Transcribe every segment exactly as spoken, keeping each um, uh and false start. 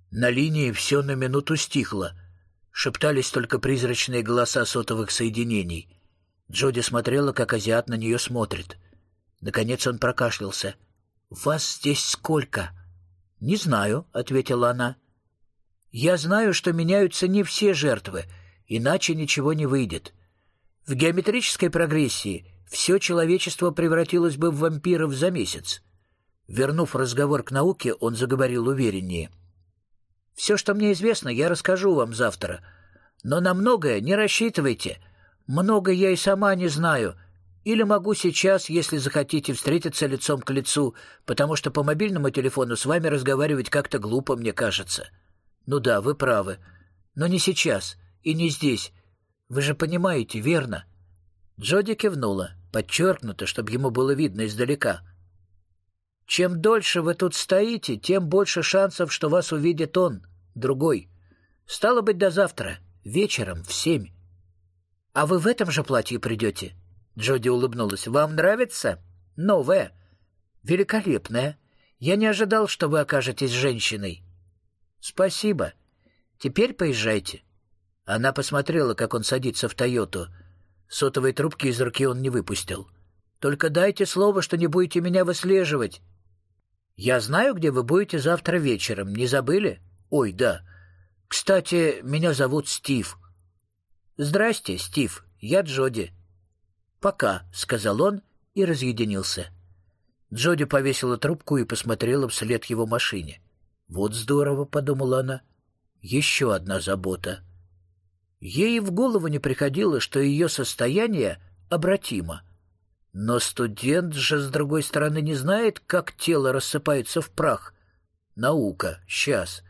На линии все на минуту стихло. Шептались только призрачные голоса сотовых соединений. Джоди смотрела, как азиат на нее смотрит. Наконец он прокашлялся. «Вас здесь сколько?» «Не знаю», — ответила она. «Я знаю, что меняются не все жертвы, иначе ничего не выйдет. В геометрической прогрессии все человечество превратилось бы в вампиров за месяц». Вернув разговор к науке, он заговорил увереннее. «Все, что мне известно, я расскажу вам завтра. Но на многое не рассчитывайте. Много я и сама не знаю. Или могу сейчас, если захотите, встретиться лицом к лицу, потому что по мобильному телефону с вами разговаривать как-то глупо, мне кажется. Ну да, вы правы. Но не сейчас и не здесь. Вы же понимаете, верно?» Джоди кивнула, подчеркнуто, чтобы ему было видно издалека. «Чем дольше вы тут стоите, тем больше шансов, что вас увидит он, другой. Стало быть, до завтра, вечером в семь». «А вы в этом же платье придете?» Джоди улыбнулась. «Вам нравится? Новое. Великолепное. Я не ожидал, что вы окажетесь женщиной». «Спасибо. Теперь поезжайте». Она посмотрела, как он садится в «Тойоту». Сотовой трубки из руки он не выпустил. «Только дайте слово, что не будете меня выслеживать». «Я знаю, где вы будете завтра вечером. Не забыли?» «Ой, да. Кстати, меня зовут Стив». «Здрасте, Стив. Я Джоди». «Пока», — сказал он и разъединился. Джоди повесила трубку и посмотрела вслед его машине. «Вот здорово», — подумала она. «Еще одна забота». Ей в голову не приходило, что ее состояние обратимо. Но студент же, с другой стороны, не знает, как тело рассыпается в прах. Наука. Сейчас.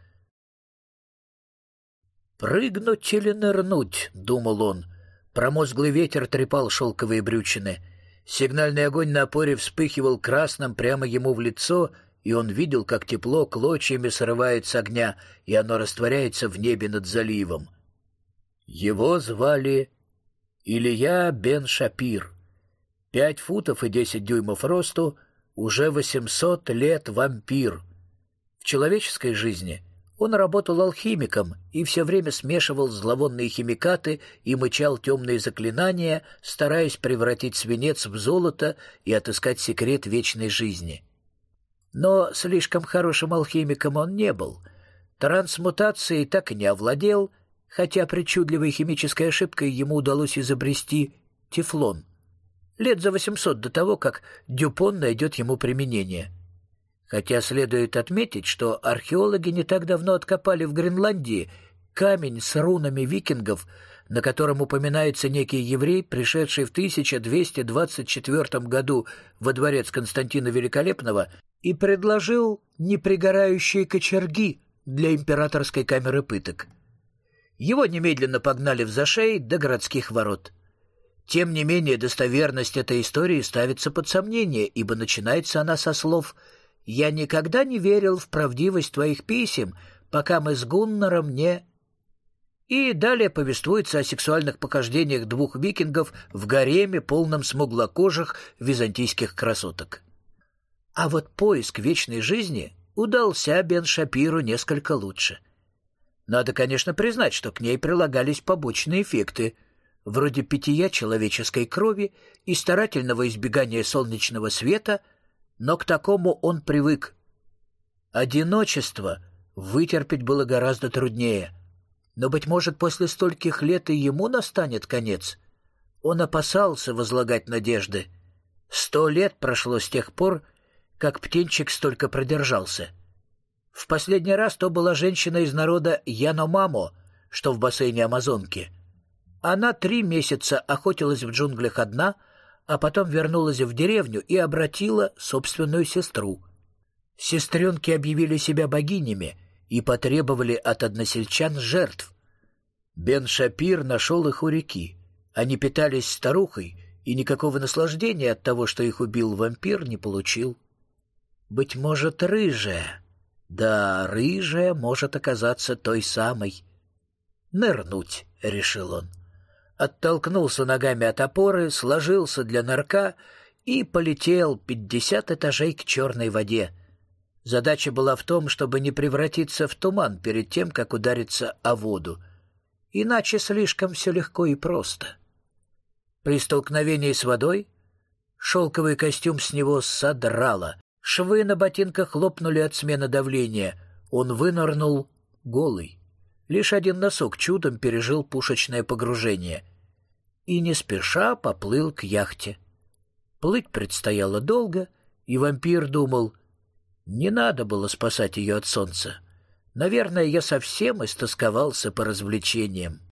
«Прыгнуть или нырнуть?» — думал он. Промозглый ветер трепал шелковые брючины. Сигнальный огонь на опоре вспыхивал красным прямо ему в лицо, и он видел, как тепло клочьями срывает с огня, и оно растворяется в небе над заливом. Его звали Илья бен Шапир. Пять футов и десять дюймов росту, уже восемьсот лет вампир. В человеческой жизни он работал алхимиком и все время смешивал зловонные химикаты и мычал темные заклинания, стараясь превратить свинец в золото и отыскать секрет вечной жизни. Но слишком хорошим алхимиком он не был. Трансмутацией так и не овладел, хотя причудливой химической ошибкой ему удалось изобрести тефлон. Лет за восемьсот до того, как Дюпон найдет ему применение. Хотя следует отметить, что археологи не так давно откопали в Гренландии камень с рунами викингов, на котором упоминается некий еврей, пришедший в тысяча двести двадцать четвёртом году во дворец Константина Великолепного и предложил непригорающие кочерги для императорской камеры пыток. Его немедленно погнали в зашей до городских ворот. Тем не менее, достоверность этой истории ставится под сомнение, ибо начинается она со слов «Я никогда не верил в правдивость твоих писем, пока мы с Гуннаром не...» И далее повествуется о сексуальных похождениях двух викингов в гареме, полном смуглокожих византийских красоток. А вот поиск вечной жизни удался бен Шапиру несколько лучше. Надо, конечно, признать, что к ней прилагались побочные эффекты, вроде питья человеческой крови и старательного избегания солнечного света, но к такому он привык. Одиночество вытерпеть было гораздо труднее, но, быть может, после стольких лет и ему настанет конец. Он опасался возлагать надежды. Сто лет прошло с тех пор, как птенчик столько продержался. В последний раз то была женщина из народа Яномамо, что в бассейне Амазонки. Она три месяца охотилась в джунглях одна, а потом вернулась в деревню и обратила собственную сестру. Сестренки объявили себя богинями и потребовали от односельчан жертв. Бен Шапир нашел их у реки. Они питались старухой, и никакого наслаждения от того, что их убил вампир, не получил. Быть может, рыжая. Да, рыжая может оказаться той самой. «Нырнуть», — решил он. Оттолкнулся ногами от опоры, сложился для нырка и полетел пятьдесят этажей к черной воде. Задача была в том, чтобы не превратиться в туман перед тем, как удариться о воду. Иначе слишком все легко и просто. При столкновении с водой шелковый костюм с него содрало. Швы на ботинках лопнули от смены давления. Он вынырнул голый. Лишь один носок чудом пережил пушечное погружение. И не спеша поплыл к яхте. Плыть предстояло долго, и вампир думал, не надо было спасать ее от солнца. Наверное, я совсем истосковался по развлечениям.